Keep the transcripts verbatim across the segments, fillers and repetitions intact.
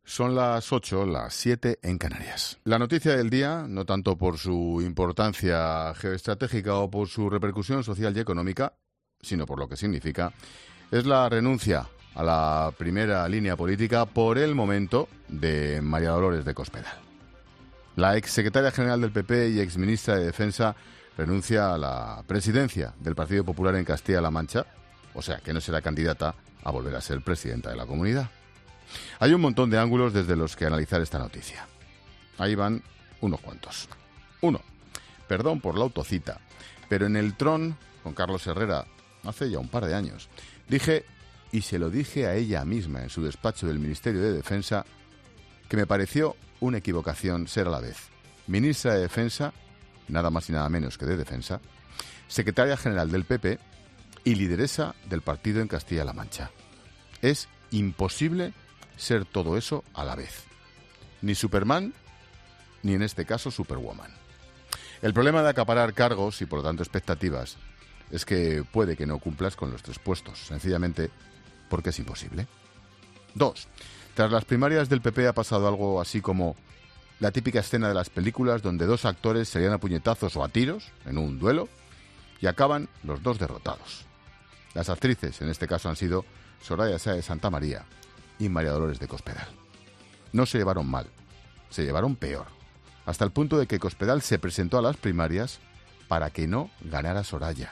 Son las ocho, las siete en Canarias. La noticia del día, no tanto por su importancia geoestratégica o por su repercusión social y económica, sino por lo que significa, es la renuncia a la primera línea política por el momento de María Dolores de Cospedal. La exsecretaria general del P P y exministra de Defensa renuncia a la presidencia del Partido Popular en Castilla-La Mancha, o sea que no será candidata a volver a ser presidenta de la comunidad. Hay un montón de ángulos desde los que analizar esta noticia. Ahí van unos cuantos. Uno, perdón por la autocita, pero en el Tron, con Carlos Herrera, hace ya un par de años, dije, y se lo dije a ella misma en su despacho del Ministerio de Defensa, que me pareció una equivocación ser a la vez ministra de Defensa, nada más y nada menos que de Defensa, secretaria general del P P y lideresa del partido en Castilla-La Mancha. Es imposible ser todo eso a la vez. Ni Superman, ni en este caso Superwoman. El problema de acaparar cargos y por lo tanto expectativas es que puede que no cumplas con los tres puestos, sencillamente porque es imposible. Dos, tras las primarias del P P ha pasado algo así como la típica escena de las películas donde dos actores se lían a puñetazos o a tiros en un duelo y acaban los dos derrotados. Las actrices en este caso han sido Soraya Sáez de Santamaría y María Dolores de Cospedal. No se llevaron mal, se llevaron peor, hasta el punto de que Cospedal se presentó a las primarias para que no ganara Soraya.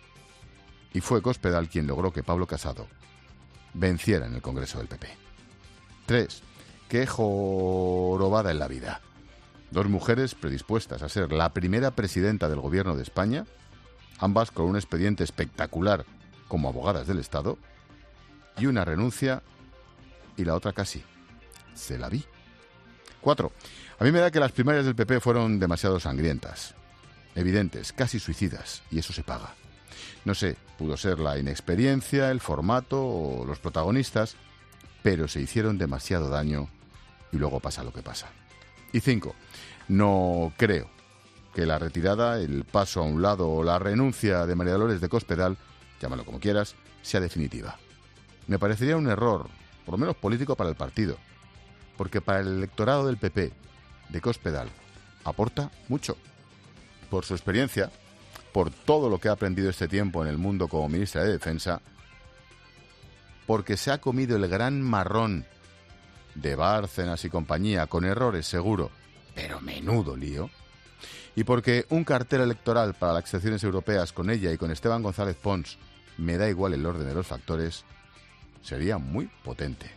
Y fue Cospedal quien logró que Pablo Casado venciera en el Congreso del P P. Tres, qué jorobada en la vida. Dos mujeres predispuestas a ser la primera presidenta del Gobierno de España, ambas con un expediente espectacular como abogadas del Estado, y una renuncia y la otra casi. Se la vi. Cuatro. A mí me da que las primarias del P P fueron demasiado sangrientas, evidentes, casi suicidas, y eso se paga. No sé, pudo ser la inexperiencia, el formato o los protagonistas, pero se hicieron demasiado daño y luego pasa lo que pasa. Y cinco. No creo que la retirada, el paso a un lado o la renuncia de María Dolores de Cospedal, llámalo como quieras, sea definitiva. Me parecería un error, por lo menos político para el partido, porque para el electorado del P P, de Cospedal, aporta mucho. Por su experiencia, por todo lo que ha aprendido este tiempo en el mundo como ministra de Defensa, porque se ha comido el gran marrón de Bárcenas y compañía, con errores seguro, pero menudo lío, y porque un cartel electoral para las elecciones europeas con ella y con Esteban González Pons, me da igual el orden de los factores, sería muy potente.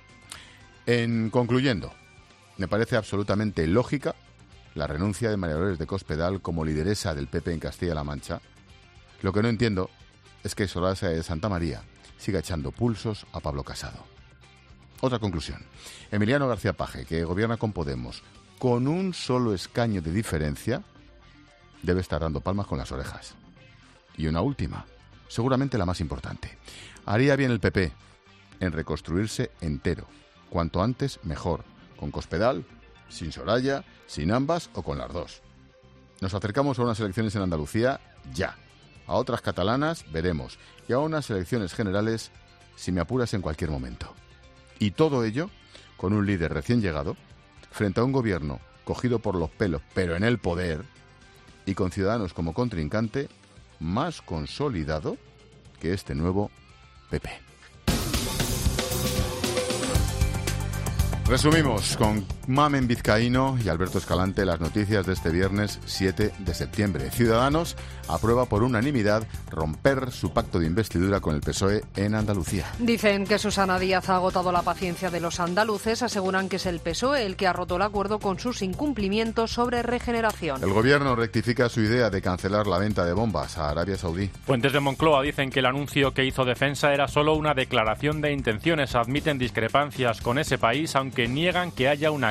En concluyendo, me parece absolutamente lógica la renuncia de María Dolores de Cospedal como lideresa del P P en Castilla-La Mancha. Lo que no entiendo es que Soraya Sáez de Santamaría siga echando pulsos a Pablo Casado. Otra conclusión. Emiliano García Paje, que gobierna con Podemos con un solo escaño de diferencia, debe estar dando palmas con las orejas. Y una última, seguramente la más importante. Haría bien el P P en reconstruirse entero, cuanto antes mejor, con Cospedal, sin Soraya, sin ambas o con las dos. Nos acercamos a unas elecciones en Andalucía ya, a otras catalanas veremos, y a unas elecciones generales, si me apuras, en cualquier momento. Y todo ello con un líder recién llegado, frente a un gobierno cogido por los pelos, pero en el poder, y con Ciudadanos como contrincante, más consolidado que este nuevo P P. Resumimos con Mamen Vizcaíno y Alberto Escalante las noticias de este viernes siete de septiembre. Ciudadanos aprueba por unanimidad romper su pacto de investidura con el P S O E en Andalucía. Dicen que Susana Díaz ha agotado la paciencia de los andaluces. Aseguran que es el P S O E el que ha roto el acuerdo con sus incumplimientos sobre regeneración. El gobierno rectifica su idea de cancelar la venta de bombas a Arabia Saudí. Fuentes de Moncloa dicen que el anuncio que hizo Defensa era solo una declaración de intenciones. Admiten discrepancias con ese país, aunque que niegan que haya una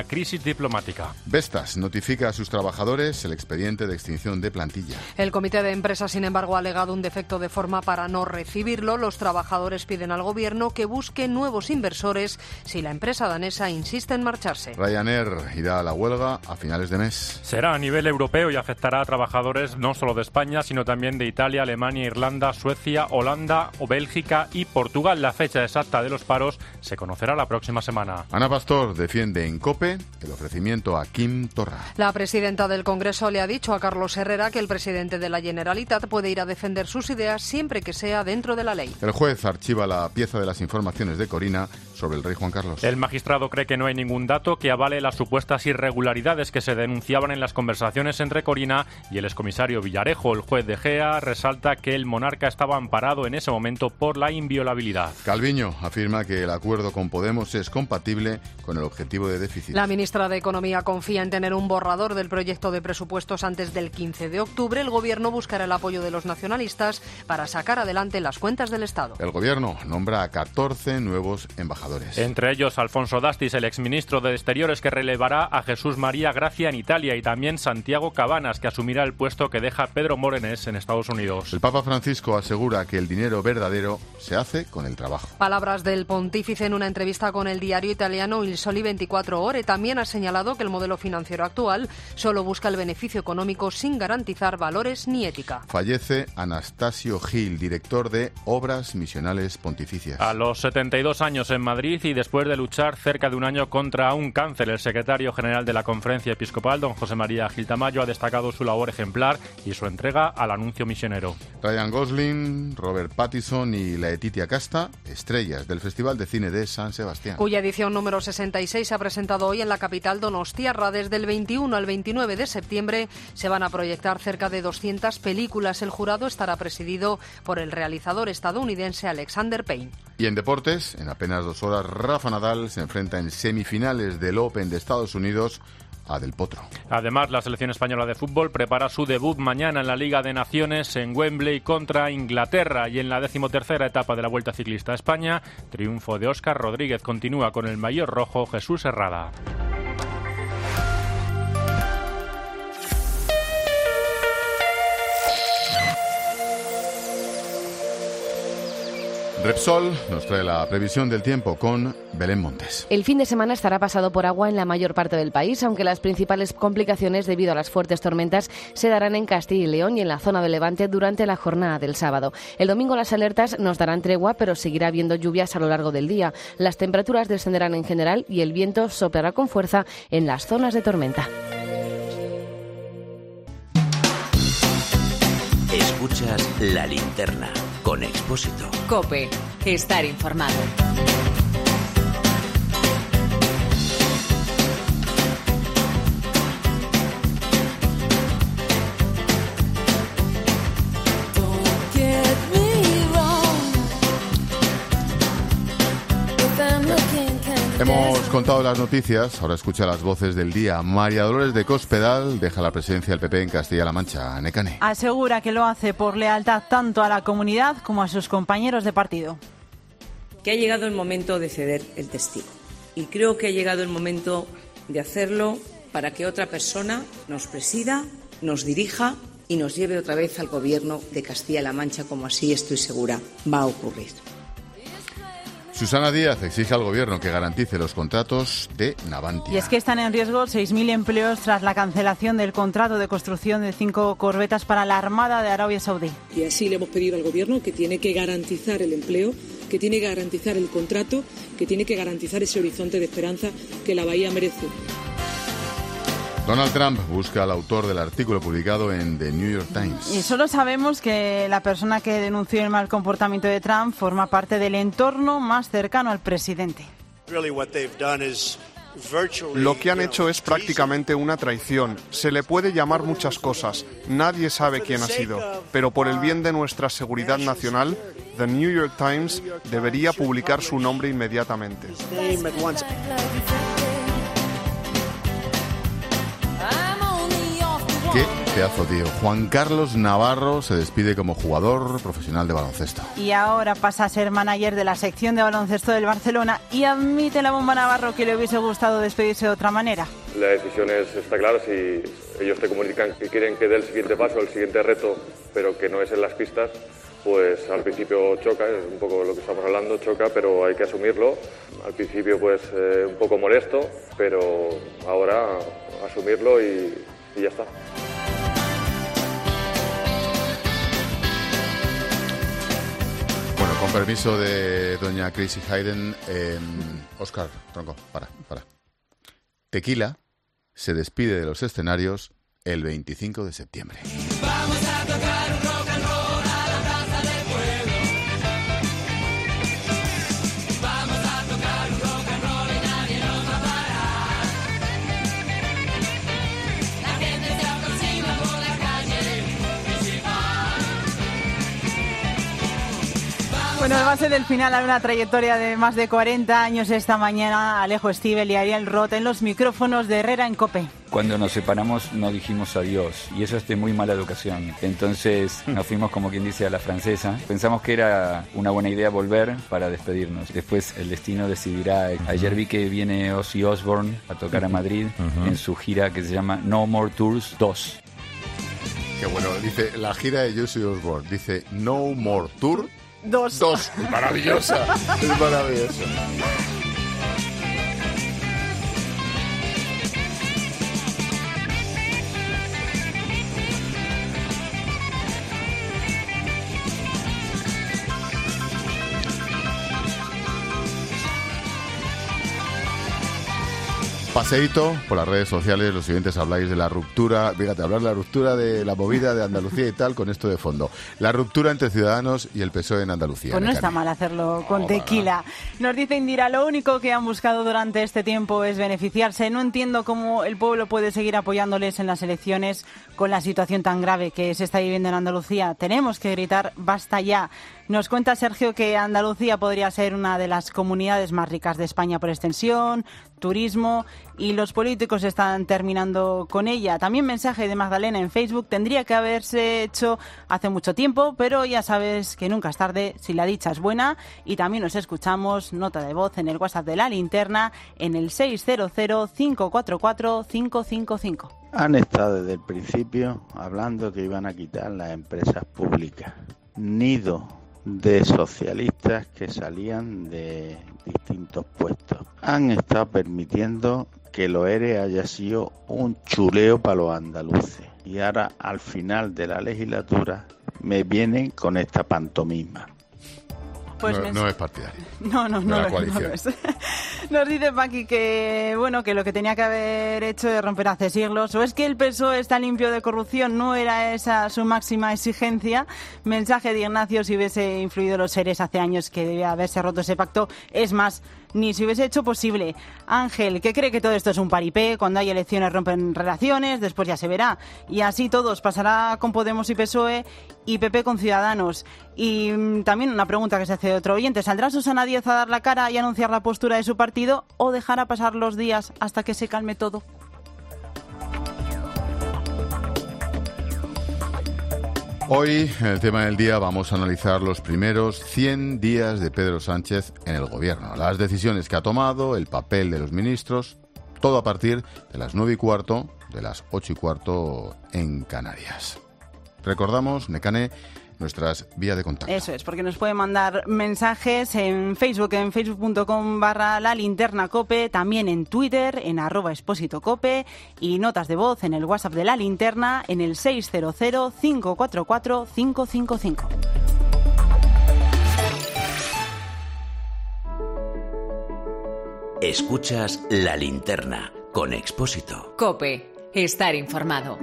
crisis diplomática. Vestas notifica a sus trabajadores el expediente de extinción de plantilla. El comité de empresa, sin embargo, ha alegado un defecto de forma para no recibirlo. Los trabajadores piden al gobierno que busque nuevos inversores si la empresa danesa insiste en marcharse. Ryanair irá a la huelga a finales de mes. Será a nivel europeo y afectará a trabajadores no solo de España, sino también de Italia, Alemania, Irlanda, Suecia, Holanda o Bélgica y Portugal. La fecha exacta de los paros se conocerá la próxima semana. Ana Pastor defiende en COPE el ofrecimiento a Quim Torra. La presidenta del Congreso le ha dicho a Carlos Herrera que el presidente de la Generalitat puede ir a defender sus ideas siempre que sea dentro de la ley. El juez archiva la pieza de las informaciones de Corina sobre el rey Juan Carlos. El magistrado cree que no hay ningún dato que avale las supuestas irregularidades que se denunciaban en las conversaciones entre Corina y el excomisario Villarejo. El juez de Gea resalta que el monarca estaba amparado en ese momento por la inviolabilidad. Calviño afirma que el acuerdo con Podemos es compatible con el objetivo de déficit. La ministra de Economía confía en tener un borrador del proyecto de presupuestos antes del quince de octubre. El gobierno buscará el apoyo de los nacionalistas para sacar adelante las cuentas del Estado. El gobierno nombra a catorce nuevos embajadores. Entre ellos Alfonso Dastis, el exministro de Exteriores, que relevará a Jesús María Gracia en Italia, y también Santiago Cabanas, que asumirá el puesto que deja Pedro Morenés en Estados Unidos. El Papa Francisco asegura que el dinero verdadero se hace con el trabajo. Palabras del pontífice en una entrevista con el diario italiano Il Sole veinticuatro Ore. También ha señalado que el modelo financiero actual solo busca el beneficio económico sin garantizar valores ni ética. Fallece Anastasio Gil, director de Obras Misionales Pontificias. A los setenta y dos años en Madrid, y después de luchar cerca de un año contra un cáncer, el secretario general de la Conferencia Episcopal, don José María Gil Tamayo, ha destacado su labor ejemplar y su entrega al anuncio misionero. Ryan Gosling, Robert Pattinson y Laetitia Casta, estrellas del Festival de Cine de San Sebastián. Cuya edición número sesenta y seis se ha presentado hoy en la capital donostiarra. Desde el veintiuno al veintinueve de septiembre se van a proyectar cerca de doscientas películas. El jurado estará presidido por el realizador estadounidense Alexander Payne. Y en deportes, en apenas dos horas, Rafa Nadal se enfrenta en semifinales del Open de Estados Unidos a Del Potro. Además, la selección española de fútbol prepara su debut mañana en la Liga de Naciones en Wembley contra Inglaterra. Y en la decimotercera etapa de la Vuelta Ciclista a España, triunfo de Óscar Rodríguez. Continúa con el maillot rojo Jesús Herrada. Repsol nos trae la previsión del tiempo con Belén Montes. El fin de semana estará pasado por agua en la mayor parte del país, aunque las principales complicaciones debido a las fuertes tormentas se darán en Castilla y León y en la zona de Levante durante la jornada del sábado. El domingo las alertas nos darán tregua, pero seguirá habiendo lluvias a lo largo del día. Las temperaturas descenderán en general y el viento soplará con fuerza en las zonas de tormenta. Escuchas La Linterna con Expósito. COPE. Estar informado. Hemos contado las noticias, ahora escucha las voces del día. María Dolores de Cospedal deja la presidencia del P P en Castilla-La Mancha. Nekane. Asegura que lo hace por lealtad tanto a la comunidad como a sus compañeros de partido. Que ha llegado el momento de ceder el testigo. Y creo que ha llegado el momento de hacerlo para que otra persona nos presida, nos dirija y nos lleve otra vez al gobierno de Castilla-La Mancha, como así estoy segura va a ocurrir. Susana Díaz exige al Gobierno que garantice los contratos de Navantia. Y es que están en riesgo seis mil empleos tras la cancelación del contrato de construcción de cinco corbetas para la Armada de Arabia Saudí. Y así le hemos pedido al Gobierno que tiene que garantizar el empleo, que tiene que garantizar el contrato, que tiene que garantizar ese horizonte de esperanza que la Bahía merece. Donald Trump busca al autor del artículo publicado en The New York Times. Y solo sabemos que la persona que denunció el mal comportamiento de Trump forma parte del entorno más cercano al presidente. Lo que han hecho es prácticamente una traición. Se le puede llamar muchas cosas. Nadie sabe quién ha sido. Pero por el bien de nuestra seguridad nacional, The New York Times debería publicar su nombre inmediatamente. Qué pedazo, tío. Juan Carlos Navarro se despide como jugador profesional de baloncesto. Y ahora pasa a ser manager de la sección de baloncesto del Barcelona y admite la bomba Navarro que le hubiese gustado despedirse de otra manera. La decisión es, está clara, si ellos te comunican que quieren que dé el siguiente paso, el siguiente reto, pero que no es en las pistas, pues al principio choca, es un poco lo que estamos hablando, choca, pero hay que asumirlo. Al principio pues eh, un poco molesto, pero ahora asumirlo y, y ya está. Bueno, con permiso de doña Chrissy Hayden, eh, Óscar, tronco, para, para. Tequila se despide de los escenarios el veinticinco de septiembre. Vamos a tocar un rock and roll a la plaza del pueblo. Vamos a tocar un rock and roll y nadie nos va a parar. La gente se aproxima por la calle principal. Bueno, el base del final a una trayectoria de más de cuarenta años esta mañana, Alejo Stivel y Ariel Roth en los micrófonos de Herrera en COPE. Cuando nos separamos no dijimos adiós y eso es de muy mala educación. Entonces nos fuimos, como quien dice, a la francesa. Pensamos que era una buena idea volver para despedirnos. Después el destino decidirá. Ayer vi que viene Ozzy Osbourne a tocar a Madrid uh-huh. en su gira que se llama No More Tours dos. Qué bueno, dice la gira de Ozzy Osbourne. Dice No More Tour dos. Dos. Es maravillosa. Es maravillosa. Paseíto por las redes sociales, los siguientes habláis de la ruptura, fíjate, hablar de la ruptura de la movida de Andalucía y tal, con esto de fondo. La ruptura entre Ciudadanos y el P S O E en Andalucía. Pues no está mal hacerlo con tequila. Nos dice Indira, lo único que han buscado durante este tiempo es beneficiarse. No entiendo cómo el pueblo puede seguir apoyándoles en las elecciones con la situación tan grave que se está viviendo en Andalucía. Tenemos que gritar, basta ya. Nos cuenta Sergio que Andalucía podría ser una de las comunidades más ricas de España por extensión, turismo, y los políticos están terminando con ella. También mensaje de Magdalena en Facebook, tendría que haberse hecho hace mucho tiempo, pero ya sabes que nunca es tarde si la dicha es buena. Y también nos escuchamos, nota de voz en el WhatsApp de La Linterna en el seis cero cero, cinco cuatro cuatro, cinco cinco cinco. Han estado desde el principio hablando que iban a quitar las empresas públicas. Nido de socialistas que salían de distintos puestos. Han estado permitiendo que los E R E haya sido un chuleo para los andaluces. Y ahora, al final de la legislatura, me vienen con esta pantomima. Pues no, me... no es partidario. No, no, no, lo, no lo es. Nos dice Paqui que, bueno, que lo que tenía que haber hecho es romper hace siglos. O es que el P S O E está limpio de corrupción, no era esa su máxima exigencia. Mensaje de Ignacio, si hubiese influido los seres hace años que debía haberse roto ese pacto. Es más, ni se hubiese hecho posible. Ángel, que cree que todo esto es un paripé, cuando hay elecciones rompen relaciones, después ya se verá. Y así todos, pasará con Podemos y P S O E y P P con Ciudadanos. Y mmm, también una pregunta que se hace de otro oyente, ¿saldrá Susana Díaz a dar la cara y anunciar la postura de su partido o dejará pasar los días hasta que se calme todo? Hoy, en el tema del día, vamos a analizar los primeros cien días de Pedro Sánchez en el gobierno. Las decisiones que ha tomado, el papel de los ministros, todo a partir de las nueve y cuarto, de las ocho y cuarto en Canarias. Recordamos, Nekane, nuestras vías de contacto. Eso es, porque nos pueden mandar mensajes en Facebook, en facebook.com barra la linterna cope, también en Twitter, en arroba expósito cope, y notas de voz en el WhatsApp de La Linterna en el seis cero cero, cinco cuatro cuatro, cinco cinco cinco. Escuchas La Linterna con Expósito. Cope, estar informado.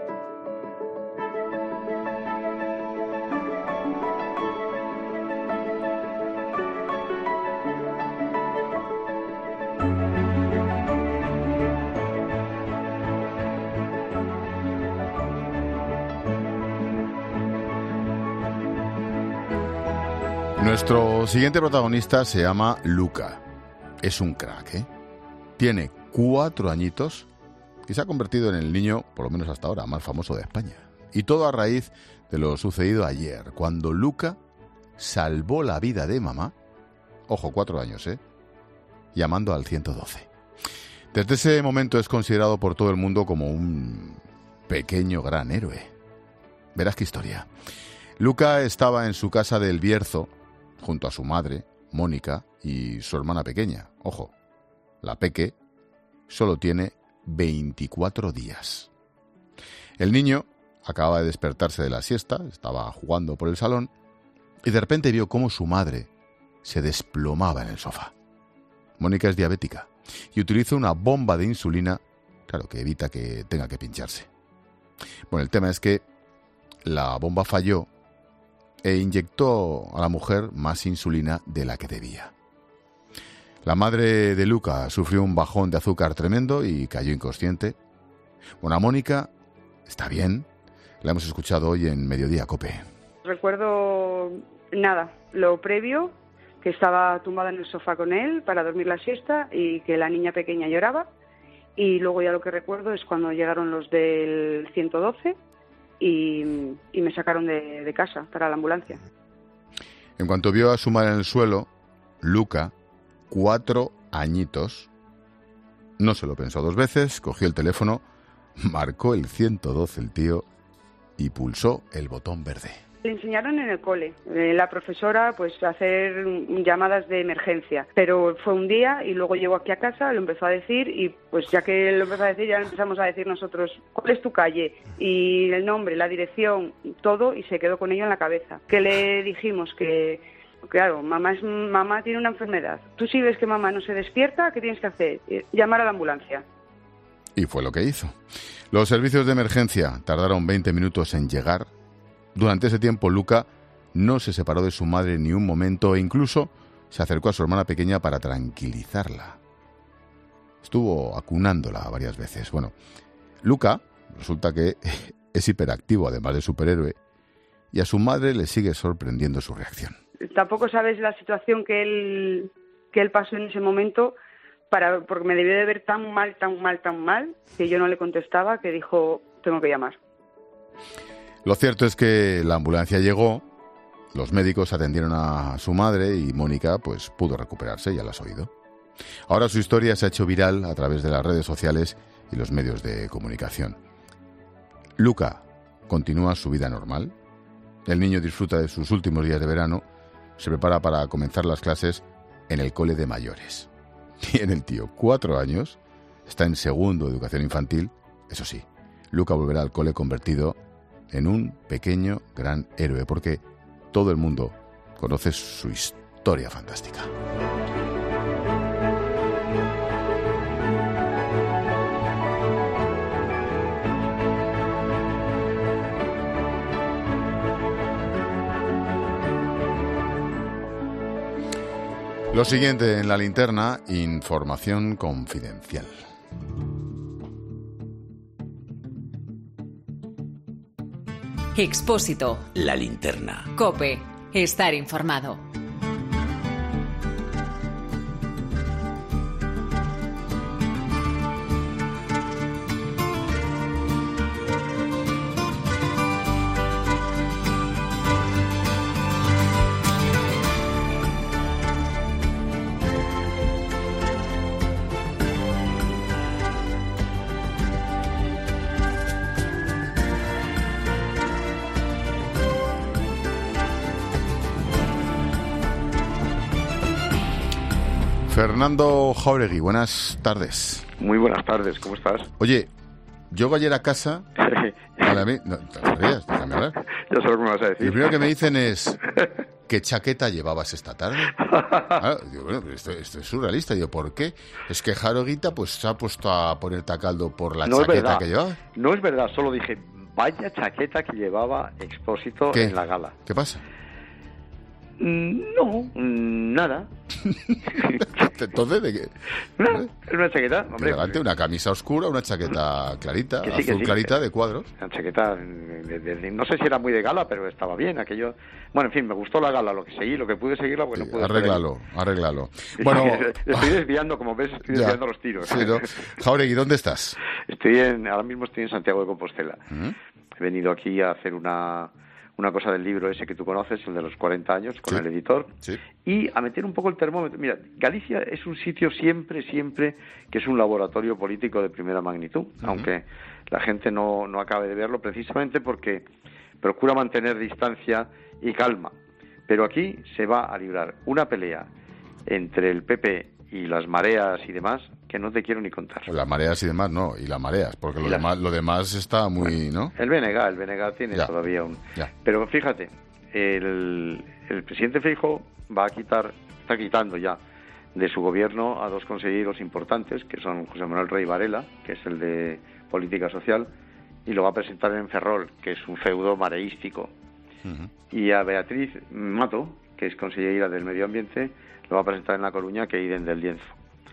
Nuestro siguiente protagonista se llama Luca. Es un crack, ¿eh? Tiene cuatro añitos y se ha convertido en el niño, por lo menos hasta ahora, más famoso de España. Y todo a raíz de lo sucedido ayer, cuando Luca salvó la vida de mamá, ojo, cuatro años, ¿eh?, llamando al ciento doce. Desde ese momento es considerado por todo el mundo como un pequeño gran héroe. Verás qué historia. Luca estaba en su casa del Bierzo, junto a su madre, Mónica, y su hermana pequeña. Ojo, la Peque solo tiene veinticuatro días. El niño acababa de despertarse de la siesta, estaba jugando por el salón, y de repente vio cómo su madre se desplomaba en el sofá. Mónica es diabética y utiliza una bomba de insulina, claro, que evita que tenga que pincharse. Bueno, el tema es que la bomba falló e inyectó a la mujer más insulina de la que debía. La madre de Luca sufrió un bajón de azúcar tremendo y cayó inconsciente. Bueno, a Mónica está bien, la hemos escuchado hoy en Mediodía COPE. Recuerdo nada, lo previo, que estaba tumbada en el sofá con él para dormir la siesta y que la niña pequeña lloraba. Y luego ya lo que recuerdo es cuando llegaron los del ciento doce y, y me sacaron de, de casa para la ambulancia. En cuanto vio a su madre en el suelo, Luca, cuatro añitos, no se lo pensó dos veces, cogió el teléfono, marcó el ciento doce el tío y pulsó el botón verde. Le enseñaron en el cole, eh, la profesora, pues a hacer llamadas de emergencia, pero fue un día y luego llegó aquí a casa, lo empezó a decir y pues ya que lo empezó a decir ya empezamos a decir nosotros cuál es tu calle y el nombre, la dirección, todo, y se quedó con ello en la cabeza. Que le dijimos que, claro, mamá es mamá tiene una enfermedad. Tú si ves que mamá no se despierta, ¿qué tienes que hacer? Llamar a la ambulancia. Y fue lo que hizo. Los servicios de emergencia tardaron veinte minutos en llegar. Durante ese tiempo, Luca no se separó de su madre ni un momento e incluso se acercó a su hermana pequeña para tranquilizarla. Estuvo acunándola varias veces. Bueno, Luca resulta que es hiperactivo, además de superhéroe, y a su madre le sigue sorprendiendo su reacción. Tampoco sabes la situación que él, que él pasó en ese momento, para, porque me debió de ver tan mal, tan mal, tan mal, que yo no le contestaba, que dijo, tengo que llamar. Lo cierto es que la ambulancia llegó, los médicos atendieron a su madre y Mónica pues pudo recuperarse, ya lo has oído. Ahora su historia se ha hecho viral a través de las redes sociales y los medios de comunicación. Luca continúa su vida normal, el niño disfruta de sus últimos días de verano, se prepara para comenzar las clases en el cole de mayores. Tiene el tío cuatro años, está en segundo de educación infantil, eso sí, Luca volverá al cole convertido en un pequeño gran héroe, porque todo el mundo conoce su historia fantástica. Lo siguiente en la linterna, información confidencial. Expósito. La linterna. COPE. Estar informado. Fernando Jáuregui, buenas tardes. Muy buenas tardes, ¿cómo estás? Oye, llego ayer a casa... Vale, a mí, no, te rías, déjame hablar. Ya sé lo que me vas a decir. Lo primero que me dicen es, ¿qué chaqueta llevabas esta tarde? Claro, digo, bueno, pero esto, esto es surrealista. Digo, ¿por qué? Es que Jáureguita pues se ha puesto a ponerte a caldo por la no chaqueta que llevaba. No es verdad, solo dije, vaya chaqueta que llevaba Expósito ¿Qué? En la gala. ¿Qué pasa? No, nada. Entonces, ¿de qué? Una, es una chaqueta, hombre. Delante, una camisa oscura, una chaqueta clarita, que sí, azul que sí. clarita de cuadros. Una chaqueta, de, de, de, no sé si era muy de gala, pero estaba bien. Aquello. Bueno, en fin, me gustó la gala, lo que seguí, lo que pude seguirla, porque Sí, no pude. arréglalo, arréglalo. Bueno, estoy desviando, como ves, estoy ya, desviando los tiros. Sí, ¿no? Jáuregui, ¿dónde estás? Estoy en, ahora mismo estoy en Santiago de Compostela. ¿Mm? He venido aquí a hacer una, una cosa del libro ese que tú conoces, el de los cuarenta años, con Sí. el editor, Sí. y a meter un poco el termómetro. Mira, Galicia es un sitio siempre, siempre que es un laboratorio político de primera magnitud, Ujú. aunque la gente no, no acabe de verlo, precisamente porque procura mantener distancia y calma. Pero aquí se va a librar una pelea entre el P P y las mareas y demás que no te quiero ni contar. Las mareas y demás, no, y las mareas, porque lo, Y las- demás, lo demás está muy, ¿no? El B N G, el B N G tiene Ya. todavía un... Ya. Pero fíjate, el, el presidente Feijóo va a quitar, está quitando ya de su gobierno a dos consejeros importantes, que son José Manuel Rey Varela, que es el de Política Social, y lo va a presentar en Ferrol, que es un feudo mareístico. Ujú. Y a Beatriz Mato, que es consejera del Medio Ambiente, lo va a presentar en La Coruña, que Iden del Lienzo.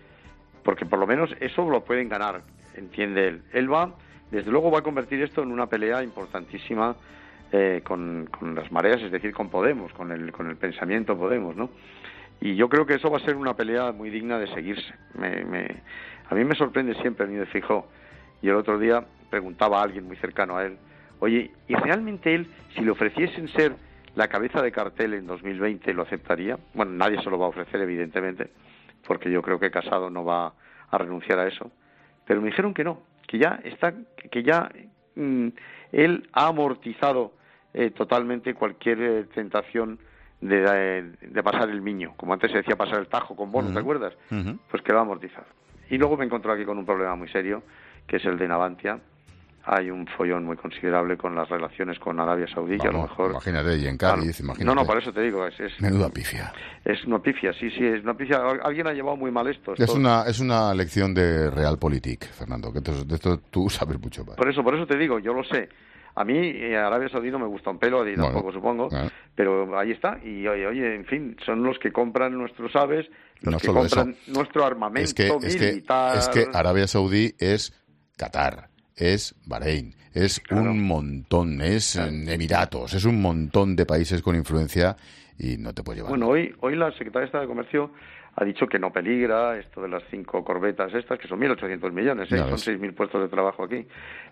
Porque por lo menos eso lo pueden ganar, entiende él. Él va, desde luego va a convertir esto en una pelea importantísima eh, con, con las mareas, es decir, con Podemos, con el, con el pensamiento Podemos, ¿no? Y yo creo que eso va a ser una pelea muy digna de seguirse. Me, me, a mí me sorprende siempre el niño de Feijóo. Y el otro día preguntaba a alguien muy cercano a él, oye, ¿y realmente él, si le ofreciesen ser la cabeza de cartel en dos mil veinte, lo aceptaría? Bueno, nadie se lo va a ofrecer, evidentemente, porque yo creo que Casado no va a renunciar a eso. Pero me dijeron que no, que ya está, que ya mm, él ha amortizado eh, totalmente cualquier eh, tentación de, de, de pasar el Miño, como antes se decía pasar el Tajo con Bono, Ujú. ¿te acuerdas? Ujú. Pues que lo ha amortizado. Y luego me encontré aquí con un problema muy serio, que es el de Navantia. Hay un follón muy considerable con las relaciones con Arabia Saudí, que a lo Vamos, mejor... imagínate, y en Claro. Cádiz, imagínate. No, no, por eso te digo, es, es, Menuda pifia. es una pifia, sí, sí, es una pifia. Al- Alguien ha llevado muy mal esto. Es esto- una, es una lección de Realpolitik, Fernando, que esto- de esto tú sabes mucho más. Por eso, por eso te digo, yo lo sé. A mí eh, Arabia Saudí no me gusta un pelo, y tampoco Bueno, supongo, claro. pero ahí está. Y oye, oye, en fin, son los que compran nuestros aves, los No que solo compran eso. nuestro armamento Es que, es, que, militar. es que Arabia Saudí es Qatar, es Bahrein, es un montón, es en Emiratos, es un montón de países con influencia y no te puedes llevar. Bueno, hoy, hoy la secretaria de Estado de Comercio ha dicho que no peligra esto de las cinco corbetas estas, que son mil ochocientos millones, ¿eh? Ya Son ves. seis mil puestos de trabajo aquí.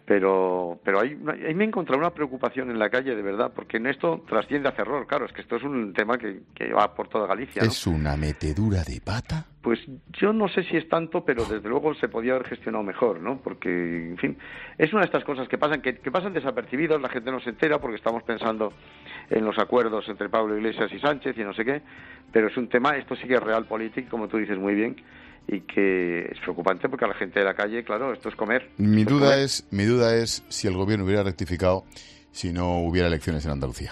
Pero pero hay, una- ahí me he encontrado una preocupación en la calle, de verdad, porque en esto trasciende a Ferrol. Claro, es que esto es un tema que, que va por toda Galicia, ¿no? ¿Es una metedura de pata? Pues yo no sé si es tanto, pero desde luego se podía haber gestionado mejor, ¿no? Porque, en fin, es una de estas cosas que pasan, que, que pasan desapercibidas, la gente no se entera porque estamos pensando en los acuerdos entre Pablo Iglesias y Sánchez y no sé qué, pero es un tema, esto sí que es realpolitik, como tú dices muy bien, y que es preocupante porque a la gente de la calle, claro, esto es comer. Mi Esto es duda comer. es, mi duda es si el gobierno hubiera rectificado si no hubiera elecciones en Andalucía.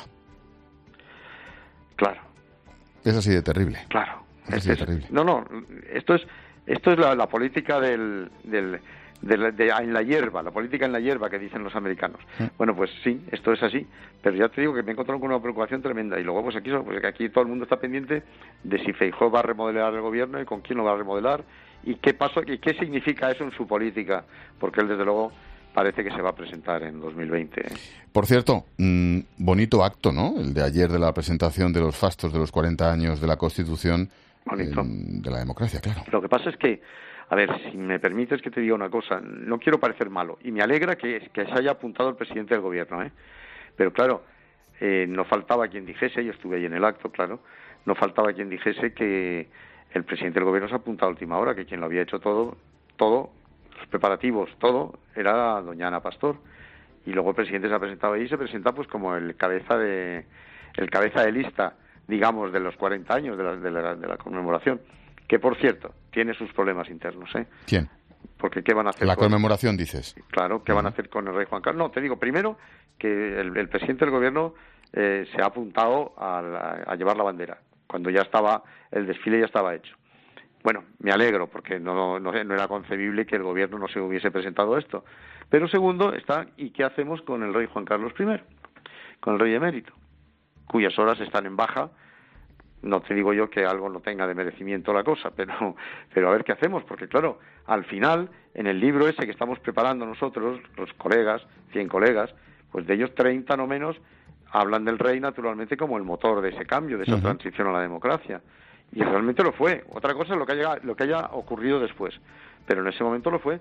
Claro. Es así de terrible. Claro. Es así Este de es- terrible. no, no, esto es esto es la, la política del, del de la- de- en la hierba, la política en la hierba que dicen los americanos. Bueno, pues sí, esto es así, pero ya te digo que me he encontrado con una preocupación tremenda y luego pues aquí, pues que aquí todo el mundo está pendiente de si Feijóo va a remodelar el gobierno y con quién lo va a remodelar y qué paso y qué significa eso en su política, porque él desde luego parece que se va a presentar en dos mil veinte. ¿eh? Por cierto, mm, bonito acto, ¿no? El de ayer de la presentación de los fastos de los cuarenta años de la Constitución Bonito. eh, de la democracia, claro. Lo que pasa es que, a ver, si me permites que te diga una cosa, no quiero parecer malo, y me alegra que, que se haya apuntado el presidente del gobierno, ¿eh? Pero claro, eh, no faltaba quien dijese, yo estuve ahí en el acto, claro, no faltaba quien dijese que el presidente del gobierno se ha apuntado a última hora, que quien lo había hecho todo, todo, los preparativos, todo, era doña Ana Pastor. Y luego el presidente se ha presentado ahí y se presenta pues como el cabeza de, el cabeza de lista, digamos, de los cuarenta años de la, de la, de la conmemoración. Que, por cierto, tiene sus problemas internos, ¿eh? ¿Quién? Porque ¿qué van a hacer La con- conmemoración, dices. Claro, ¿qué van a hacer con el rey Juan Carlos? No, te digo, primero, que el, el presidente del gobierno eh, se ha apuntado a, la- a llevar la bandera, cuando ya estaba, el desfile ya estaba hecho. Bueno, me alegro, porque no, no, no era concebible que el gobierno no se hubiese presentado esto. Pero segundo, está, ¿y qué hacemos con el rey Juan Carlos primero? Con el rey emérito, cuyas horas están en baja. No te digo yo que algo no tenga de merecimiento la cosa, pero, pero a ver qué hacemos, porque claro, al final, en el libro ese que estamos preparando nosotros, los colegas, cien colegas, pues de ellos treinta no menos, hablan del rey naturalmente como el motor de ese cambio, de esa Ujú. transición a la democracia. Y realmente lo fue. Otra cosa es lo que haya, lo que haya ocurrido después, pero en ese momento lo fue.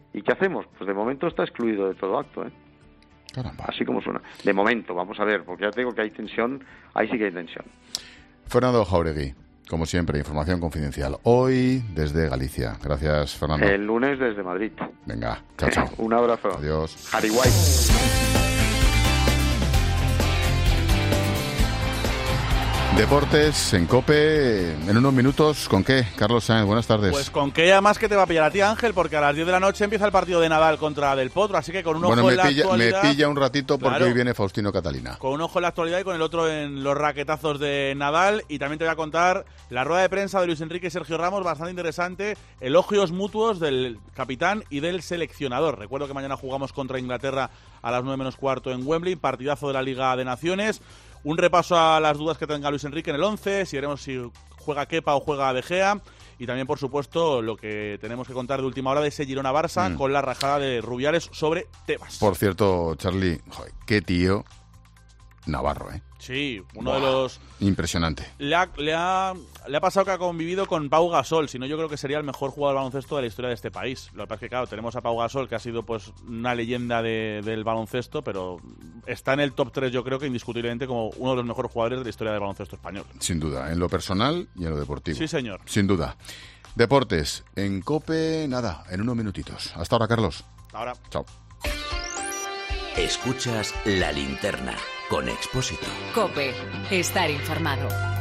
¿Y qué hacemos? Pues de momento está excluido de todo acto, ¿eh? Caramba. Así como suena. De momento, vamos a ver, porque ya te digo que hay tensión, ahí sí que hay tensión. Fernando Jáuregui, como siempre, información confidencial. Hoy desde Galicia. Gracias, Fernando. El lunes desde Madrid. Venga, chao, chao. Un abrazo. Adiós. Harry White. Deportes en COPE, en unos minutos, ¿con qué? Carlos Sáenz, buenas tardes. Pues con qué además que te va a pillar a ti, Ángel, porque a las diez de la noche empieza el partido de Nadal contra Del Potro, así que con un ojo bueno, me en la pilla, actualidad... me pilla un ratito porque Claro. hoy viene Faustino Catalina. Con un ojo en la actualidad y con el otro en los raquetazos de Nadal. Y también te voy a contar la rueda de prensa de Luis Enrique y Sergio Ramos, bastante interesante. Elogios mutuos del capitán y del seleccionador. Recuerdo que mañana jugamos contra Inglaterra a las nueve menos cuarto en Wembley, partidazo de la Liga de Naciones. Un repaso a las dudas que tenga Luis Enrique en el once, si veremos si juega Kepa o juega De Gea. Y también, por supuesto, lo que tenemos que contar de última hora de ese Girona-Barça mm. con la rajada de Rubiales sobre Tebas. Por cierto, Charlie, joder, qué tío Navarro, ¿eh? Sí, uno Buah, de los... Impresionante. Le ha, le, ha, le ha pasado que ha convivido con Pau Gasol, si no yo creo que sería el mejor jugador de baloncesto de la historia de este país. Lo que pasa es que, claro, tenemos a Pau Gasol, que ha sido pues una leyenda de, del baloncesto, pero está en el top tres, yo creo que indiscutiblemente como uno de los mejores jugadores de la historia del baloncesto español. Sin duda, en lo personal y en lo deportivo. Sí, señor. Sin duda. Deportes, en COPE, nada, en unos minutitos. Hasta ahora, Carlos. Hasta ahora. Chao. Escuchas La Linterna con Expósito. COPE. Estar informado.